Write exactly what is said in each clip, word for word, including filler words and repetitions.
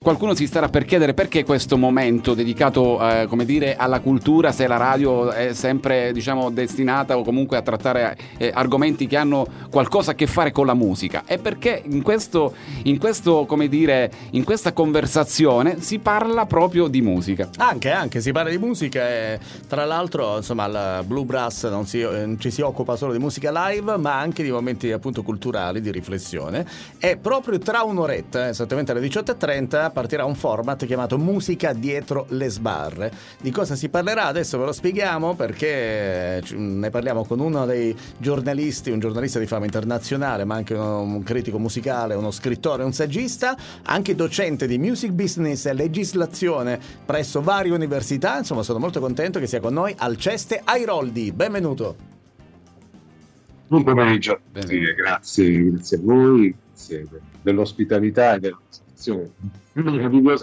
qualcuno si starà per chiedere perché questo momento dedicato eh, come dire alla cultura, se la radio è sempre diciamo destinata o comunque a trattare eh, argomenti che hanno qualcosa a che fare con la musica, è perché in questo in questo come dire in questa conversazione si parla proprio di musica. Anche, anche si parla di musica e tra l'altro insomma la Blue Brass non si, non ci si occupa solo di musica live ma anche di momenti appunto culturali, di riflessione, e proprio tra un'oretta, esattamente alle diciotto e trenta, partirà un format chiamato Musica dietro le sbarre. Di cosa si parlerà adesso ve lo spieghiamo, perché ne parliamo con uno dei giornalisti, un giornalista di fama internazionale ma anche un critico musicale, uno scrittore, un saggista, anche docente di music business e legislazione presso varie università. Insomma, sono molto contento che sia con noi Alceste Airoldi. Benvenuto. Buon pomeriggio a tutti, grazie, grazie a voi, grazie dell'ospitalità e della presentazione meravigliosa.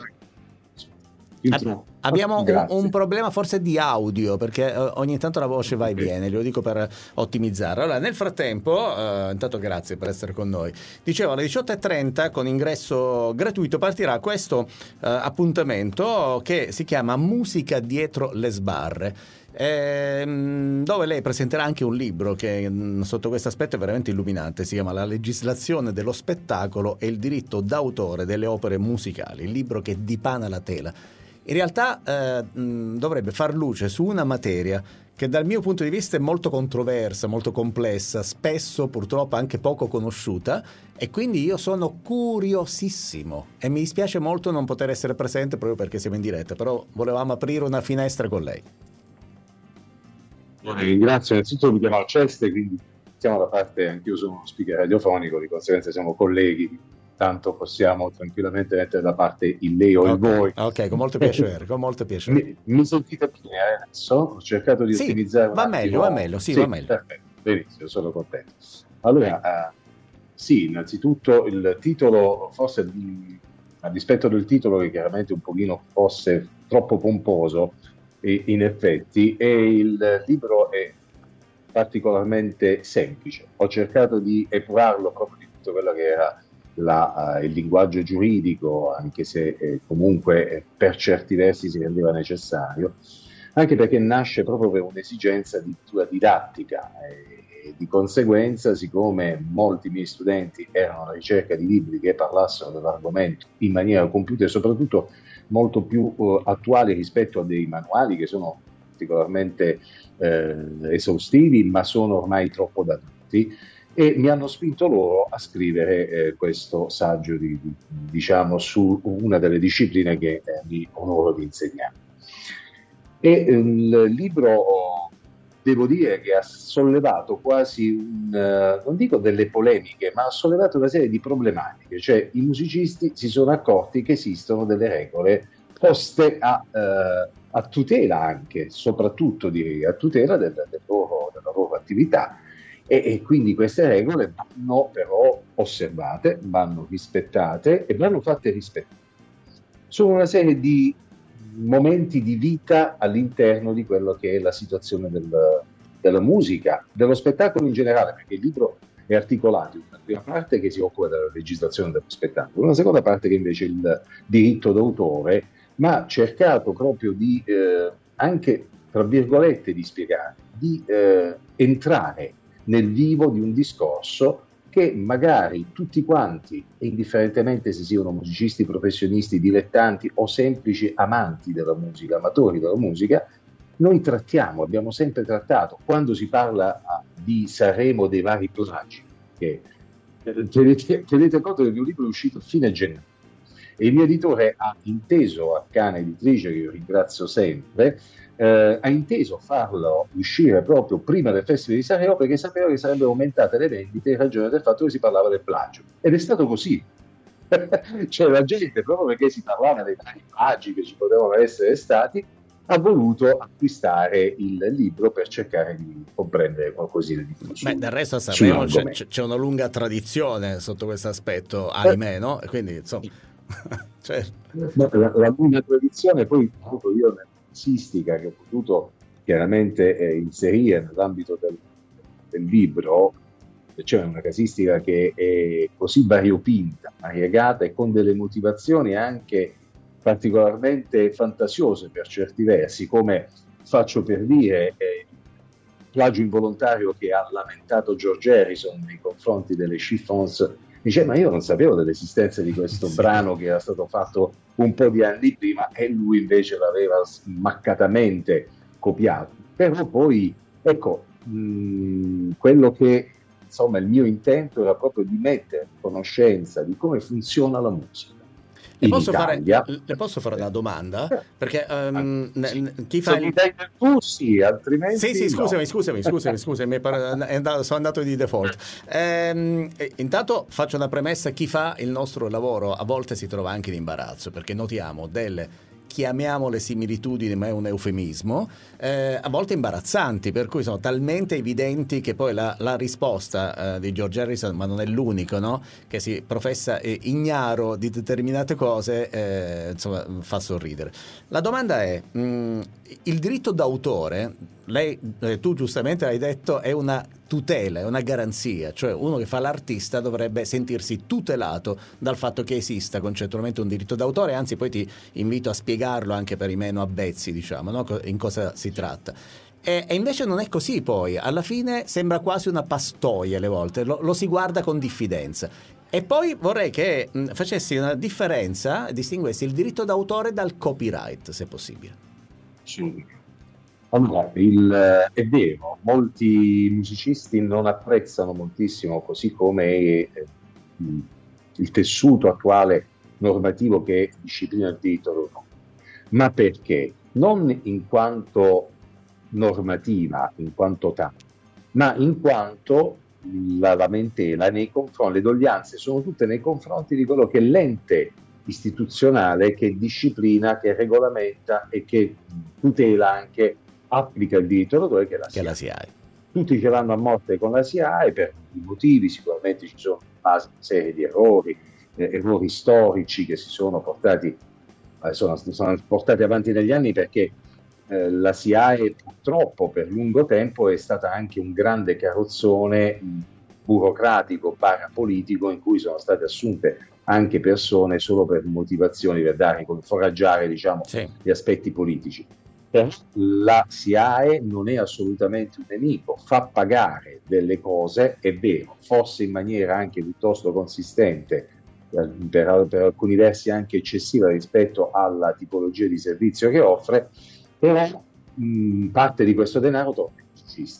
Ab- abbiamo un, un problema forse di audio, perché uh, ogni tanto la voce va e viene, lo dico per ottimizzare. Allora, nel frattempo, uh, intanto grazie per essere con noi. Dicevo, alle diciotto e trenta con ingresso gratuito partirà questo uh, appuntamento che si chiama Musica dietro le sbarre, ehm, dove lei presenterà anche un libro che mh, sotto questo aspetto è veramente illuminante. Si chiama La legislazione dello spettacolo e il diritto d'autore delle opere musicali, il libro che dipana la tela. In realtà eh, mh, dovrebbe far luce su una materia che dal mio punto di vista è molto controversa, molto complessa, spesso purtroppo anche poco conosciuta, e quindi io sono curiosissimo e mi dispiace molto non poter essere presente proprio perché siamo in diretta, però volevamo aprire una finestra con lei. Ringrazio, innanzitutto mi chiamo Alceste, quindi siamo da parte, anch'io sono uno speaker radiofonico, di conseguenza siamo colleghi, tanto possiamo tranquillamente mettere da parte il lei o okay, il voi. Ok, con molto piacere, con molto piacere. Mi, mi sentite bene adesso? Ho cercato di sì, ottimizzare un va attimo. meglio, va meglio, sì, sì, va meglio. Perfetto, benissimo, sono contento. Allora, uh, sì, innanzitutto il titolo, forse mh, a dispetto del titolo che chiaramente un pochino fosse troppo pomposo, e, in effetti, e il libro è particolarmente semplice. Ho cercato di epurarlo proprio di tutto quello che era La, uh, il linguaggio giuridico, anche se eh, comunque eh, per certi versi si rendeva necessario, anche perché nasce proprio per un'esigenza di natura didattica e, e di conseguenza, siccome molti miei studenti erano alla ricerca di libri che parlassero dell'argomento in maniera compiuta e soprattutto molto più uh, attuali rispetto a dei manuali che sono particolarmente eh, esaustivi ma sono ormai troppo datati, e mi hanno spinto loro a scrivere eh, questo saggio di, di, diciamo su una delle discipline che eh, mi onoro di insegnare. E eh, il libro, devo dire che ha sollevato quasi un, uh, non dico delle polemiche, ma ha sollevato una serie di problematiche, cioè i musicisti si sono accorti che esistono delle regole poste a, uh, a tutela anche, soprattutto di, a tutela del, del loro, della loro attività. E, e quindi queste regole vanno però osservate, vanno rispettate e vanno fatte rispettare. Sono una serie di momenti di vita all'interno di quello che è la situazione del, della musica, dello spettacolo in generale, perché il libro è articolato in una prima parte che si occupa della legislazione dello spettacolo, una seconda parte che invece è il diritto d'autore, ma ha cercato proprio di eh, anche, tra virgolette, di spiegare, di eh, entrare nel vivo di un discorso che magari tutti quanti, indifferentemente se siano musicisti, professionisti, dilettanti o semplici amanti della musica, amatori della musica, noi trattiamo, abbiamo sempre trattato. Quando si parla di Sanremo dei vari plagi, che tenete, tenete conto che il mio libro è uscito a fine gennaio e il mio editore ha inteso, Arcana Editrice, che io ringrazio sempre, Eh, ha inteso farlo uscire proprio prima del Festival di Sanremo perché sapeva che sarebbero aumentate le vendite in ragione del fatto che si parlava del plagio, ed è stato così. Cioè la gente, proprio perché si parlava dei vari plagi che ci potevano essere stati, ha voluto acquistare il libro per cercare di comprendere qualcosina di più. Beh, del resto a Sanremo c'è, c'è una lunga tradizione sotto questo aspetto, ahimè, no? Quindi insomma cioè... la, la lunga tradizione, poi io che ho potuto chiaramente eh, inserire nell'ambito del, del libro, c'è una casistica che è così variopinta, variegata e con delle motivazioni anche particolarmente fantasiose per certi versi, come faccio per dire eh, il plagio involontario che ha lamentato George Harrison nei confronti delle Chiffons. Dice, ma io non sapevo dell'esistenza di questo sì. brano che era stato fatto un po' di anni prima e lui invece l'aveva smaccatamente copiato. Però poi, ecco, mh, quello che, insomma, il mio intento era proprio di mettere in conoscenza di come funziona la musica. Le posso, fare, le posso fare una domanda? Perché um, sì. chi fa il... tu sì, altrimenti sì, sì, scusami, no. scusami, scusami, scusami, è andato, sono andato di default. Ehm, intanto faccio una premessa: chi fa il nostro lavoro a volte si trova anche in imbarazzo, perché notiamo delle, chiamiamole similitudini, ma è un eufemismo, eh, a volte imbarazzanti, per cui sono talmente evidenti che poi la, la risposta eh, di George Harrison, ma non è l'unico, no? Che si professa eh, ignaro di determinate cose, eh, insomma, fa sorridere. La domanda è, mh, il diritto d'autore, lei, eh, tu giustamente hai detto, è una tutela, è una garanzia, cioè uno che fa l'artista dovrebbe sentirsi tutelato dal fatto che esista concettualmente un diritto d'autore, anzi poi ti invito a spiegarlo anche per i meno avvezzi, diciamo, no? In cosa si tratta. E, e invece non è così, poi alla fine sembra quasi una pastoia alle volte, lo, lo si guarda con diffidenza. E poi vorrei che mh, facessi una differenza, distinguessi il diritto d'autore dal copyright, se possibile. Sì. Allora, il, è vero, molti musicisti non apprezzano moltissimo, così come eh, il tessuto attuale normativo che disciplina il diritto d'autore. Ma perché? Non in quanto normativa, in quanto tale, ma in quanto la lamentela nei confronti, le doglianze sono tutte nei confronti di quello che è l'ente istituzionale che disciplina, che regolamenta e che tutela anche, applica il diritto d'autore, che è la che SIAE. La SIAE. Tutti ce l'hanno a morte con la SIAE per i motivi, sicuramente ci sono una serie di errori, eh, errori storici che si sono portati, eh, sono, sono portati avanti negli anni, perché eh, la SIAE purtroppo per lungo tempo è stata anche un grande carrozzone mh, burocratico, parapolitico, in cui sono state assunte anche persone solo per motivazioni, per dare, foraggiare, diciamo, sì. gli aspetti politici. La SIAE non è assolutamente un nemico, fa pagare delle cose, è vero, forse in maniera anche piuttosto consistente, per, per alcuni versi anche eccessiva rispetto alla tipologia di servizio che offre, però mh, parte di questo denaro torna ai musicisti.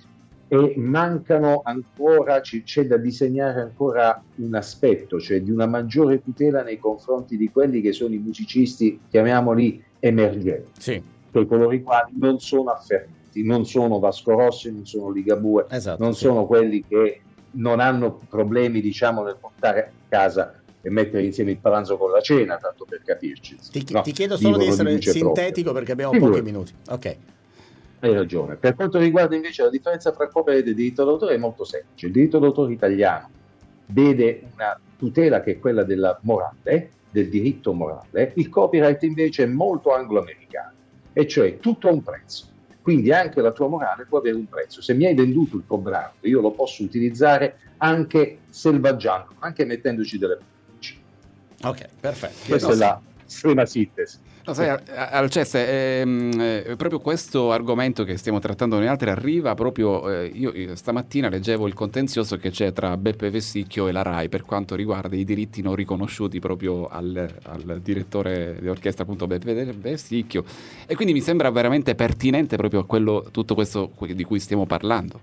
E mancano ancora, c'è da disegnare ancora un aspetto, cioè di una maggiore tutela nei confronti di quelli che sono i musicisti, chiamiamoli emergenti. Sì. Per coloro i quali non sono affermati, non sono Vasco Rossi, non sono Ligabue, esatto, non sì. sono quelli che non hanno problemi, diciamo, nel portare a casa e mettere insieme il pranzo con la cena, tanto per capirci. Ti, no, ti chiedo solo di essere di sintetico propria. Perché abbiamo pochi minuti. Ok. Hai ragione. Per quanto riguarda invece la differenza tra copyright e diritto d'autore è molto semplice. Il diritto d'autore italiano vede una tutela che è quella della morale, del diritto morale. Il copyright invece è molto anglo-americano, e cioè tutto ha un prezzo. Quindi anche la tua morale può avere un prezzo. Se mi hai venduto il tuo brano, io lo posso utilizzare anche selvaggiando, anche mettendoci delle parti. Ok, perfetto. Questa no, è la estrema sintesi. No, sai, Alceste, ehm, eh, proprio questo argomento che stiamo trattando noi altri arriva proprio, eh, io, io stamattina leggevo il contenzioso che c'è tra Beppe Vessicchio e la RAI per quanto riguarda i diritti non riconosciuti proprio al, al direttore di orchestra, appunto Beppe Vessicchio, e quindi mi sembra veramente pertinente proprio a quello, tutto questo di cui stiamo parlando.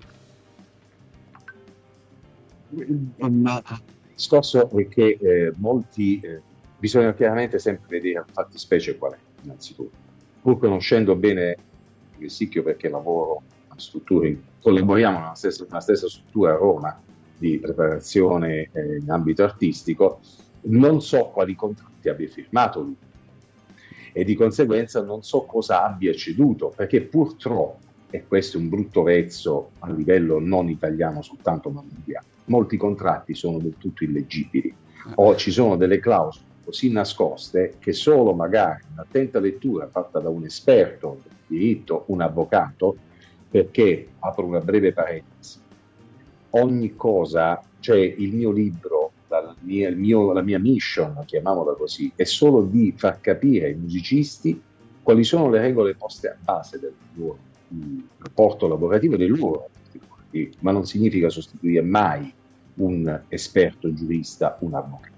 Il discorso è che eh, molti... Eh, bisogna chiaramente sempre vedere fatti specie qual è, innanzitutto. Pur conoscendo bene Vessicchio, perché lavoro in strutture, collaboriamo nella stessa, nella stessa struttura a Roma di preparazione eh, in ambito artistico, non so quali contratti abbia firmato lui e di conseguenza non so cosa abbia ceduto, perché purtroppo, e questo è un brutto vezzo a livello non italiano soltanto ma mondiale, molti contratti sono del tutto illeggibili o ci sono delle clausole così nascoste che solo magari un'attenta lettura fatta da un esperto del diritto, un avvocato, perché, apro una breve parentesi, ogni cosa, cioè il mio libro, la mia, il mio, la mia mission, chiamiamola così, è solo di far capire ai musicisti quali sono le regole poste a base del loro rapporto lavorativo e dei loro rapporti lavorativi, ma non significa sostituire mai un esperto giurista, un avvocato,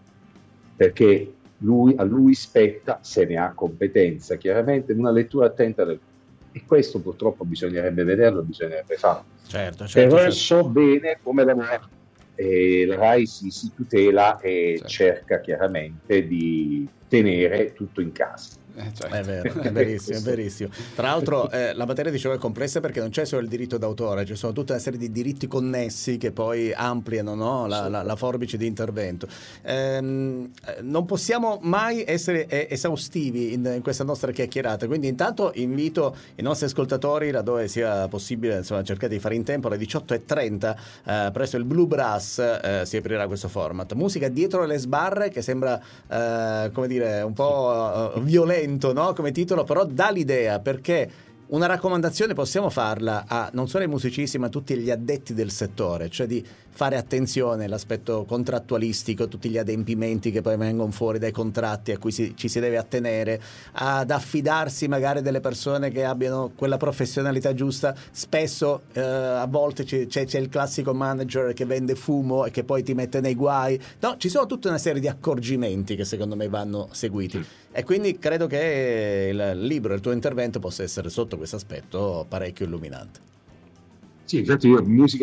perché lui, a lui spetta, se ne ha competenza, chiaramente una lettura attenta del, e questo purtroppo bisognerebbe vederlo, bisognerebbe farlo. Certo, certo, però certo. so bene come lavora, e la RAI si, si tutela e certo. cerca chiaramente di tenere tutto in casa. Eh, certo. È vero, è verissimo, è verissimo. Tra l'altro eh, la materia, dicevo, è complessa perché non c'è solo il diritto d'autore, ci sono tutta una serie di diritti connessi che poi ampliano, no, la, la, la forbice di intervento. Ehm, non possiamo mai essere esaustivi in, in questa nostra chiacchierata, quindi intanto invito i nostri ascoltatori, laddove sia possibile, insomma, cercate di fare in tempo, alle diciotto e trenta eh, presso il Blue Brass eh, si aprirà questo format. Musica dietro le sbarre, che sembra eh, come dire un po' uh, violento, no? Come titolo, però dà l'idea, perché una raccomandazione possiamo farla a non solo ai musicisti ma a tutti gli addetti del settore, cioè di fare attenzione all'aspetto contrattualistico, tutti gli adempimenti che poi vengono fuori dai contratti a cui si, ci si deve attenere, ad affidarsi magari delle persone che abbiano quella professionalità giusta. Spesso eh, a volte c'è, c'è, c'è il classico manager che vende fumo e che poi ti mette nei guai. No, ci sono tutta una serie di accorgimenti che secondo me vanno seguiti, e quindi credo che il libro, il tuo intervento possa essere sotto questo aspetto parecchio illuminante. Sì, infatti io musica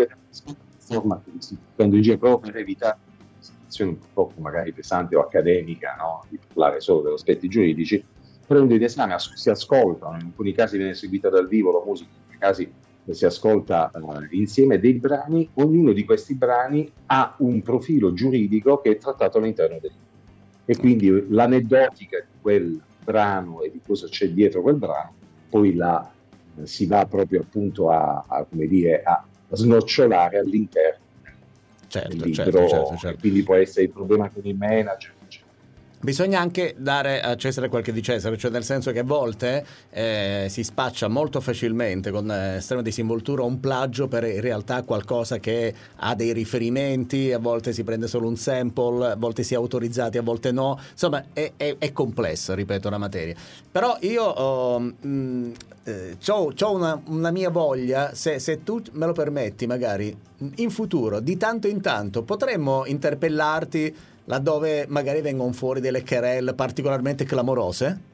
forma che si prendo in giro proprio per evitare una situazione un po' magari pesante o accademica, no? Di parlare solo degli aspetti giuridici. Prendo in esame, si ascoltano, in alcuni casi viene eseguita dal vivo la musica, in altri casi si ascolta uh, insieme dei brani. Ognuno di questi brani ha un profilo giuridico che è trattato all'interno del libro, e quindi l'aneddotica di quel brano e di cosa c'è dietro quel brano poi la eh, si va proprio appunto a, a come dire a snocciolare all'interno certo, del libro, certo, certo, certo. Quindi può essere il problema con il manager. Bisogna anche dare a Cesare quel che di Cesare, cioè nel senso che a volte eh, si spaccia molto facilmente con eh, estrema disinvoltura un plagio per in realtà qualcosa che ha dei riferimenti, a volte si prende solo un sample, a volte si è autorizzati, a volte no, insomma è, è, è complessa, ripeto, la materia. Però io ho mh, eh, c'ho, c'ho una, una mia voglia, se, se tu me lo permetti, magari in futuro di tanto in tanto potremmo interpellarti laddove magari vengono fuori delle querelle particolarmente clamorose?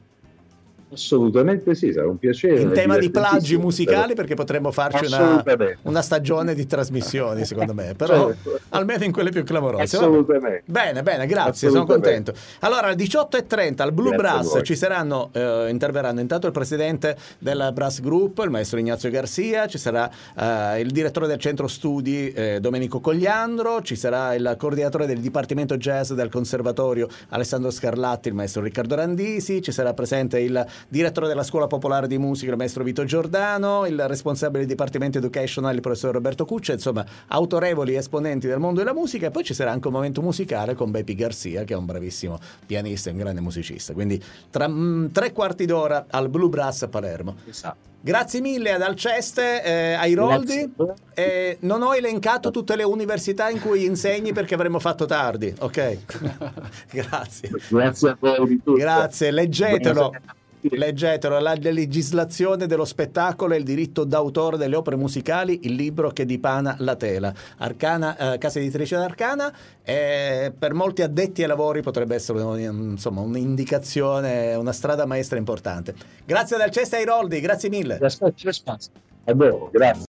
Assolutamente sì, sarà un piacere. In tema di plagi musicali, perché potremmo farci una, una stagione di trasmissioni, secondo me, però certo. Almeno in quelle più clamorose. Assolutamente. Bene, bene, grazie, sono contento. Allora, alle diciotto e trenta al Blue grazie Brass ci saranno, eh, interverranno intanto il presidente del Brass Group, il maestro Ignazio Garcia, ci sarà eh, il direttore del centro studi eh, Domenico Cogliandro, ci sarà il coordinatore del dipartimento jazz del conservatorio Alessandro Scarlatti, il maestro Riccardo Randisi, ci sarà presente il direttore della Scuola Popolare di Musica, il maestro Vito Giordano, il responsabile del Dipartimento Educational, il professor Roberto Cuccia, insomma autorevoli esponenti del mondo della musica. E poi ci sarà anche un momento musicale con Bepi Garcia, che è un bravissimo pianista e un grande musicista. Quindi tra mh, tre quarti d'ora al Blue Brass a Palermo. Esatto. Grazie mille ad Alceste, eh, ai Roldi. Eh, non ho elencato tutte le università in cui insegni perché avremmo fatto tardi, ok? Grazie. Grazie a voi di tutto. Grazie, leggetelo. Leggetelo, la legislazione dello spettacolo e il diritto d'autore delle opere musicali, il libro che dipana la tela. Arcana, eh, casa editrice d'Arcana, eh, per molti addetti ai lavori potrebbe essere un, insomma un'indicazione, una strada maestra importante. Grazie ad Alceste Airoldi, grazie mille. Grazie, grazie.